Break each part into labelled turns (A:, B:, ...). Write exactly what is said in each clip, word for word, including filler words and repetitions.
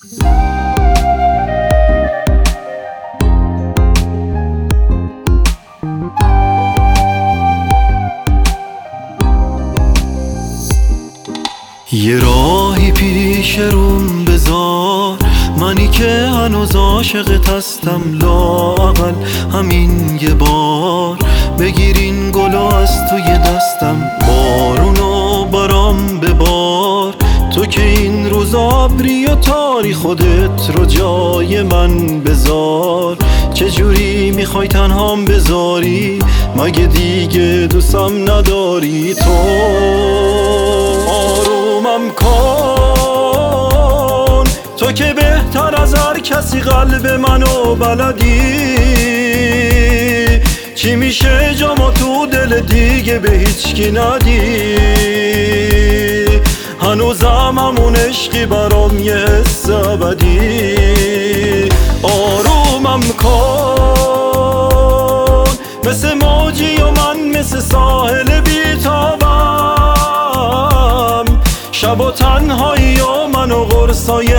A: یه راهی پیش روم بذار، منی که هنوز عاشقت هستم، لااقل همین یه بار بگیر این گلو از توی دستم. بارونو برام ببار، تو که این روز ابری و تاری، خودت رو جای من بذار. چجوری میخوای تنهام بذاری؟ مگه دیگه دوستم نداری؟ تو آرومم کن، تو که بهتر از هر کسی قلب منو بلدی. چی میشه جامو تو دل دیگه به هیچ کی ندی؟ هنوزم همون عشقی برام یه حس ابدی. آرومم کن، مثل موجی و من مثل ساحل بیتابم. شب و تنهایی و من و قرصای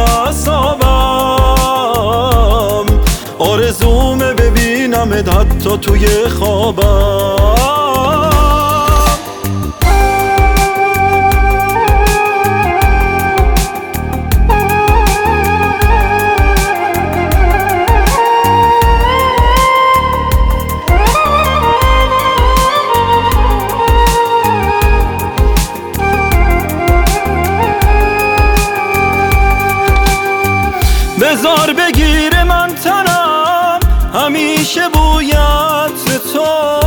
A: اعصابم. آرزومه ببینمت حتی توی خوابم. بذار بگیره من تنم همیشه بویت تو،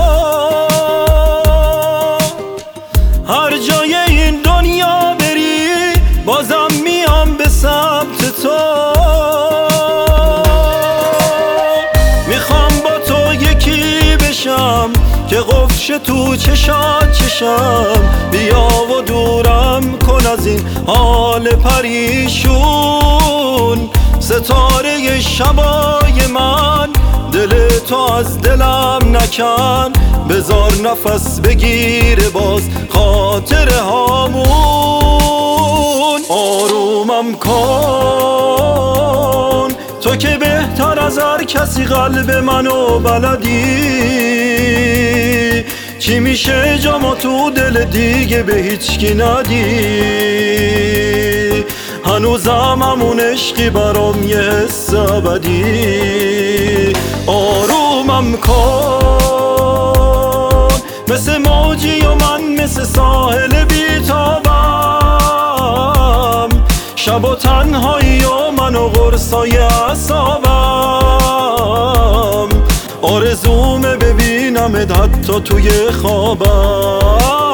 A: هر جای این دنیا بری بازم میام به سمت تو. میخوام با تو یکی بشم که قفش تو چشات چشم. بیا و دورم کن از این حال پریشون. ستاره شبای من دل تو از دلم نکن. بذار نفس بگیره باز خاطر هامون. آرومم کن، تو که بهتر از هر کسی قلب منو بلدی. چی میشه جامو تو دل دیگه به هیچ کی ندی؟ هنوزم همون عشقی برام یه حس ابدی. آرومم کن، مثل موجی و من مثل ساحل بیتابم. شب و تنهایی و من و قرصای اعصابم. آرزومه ببینمت حتی توی خوابم.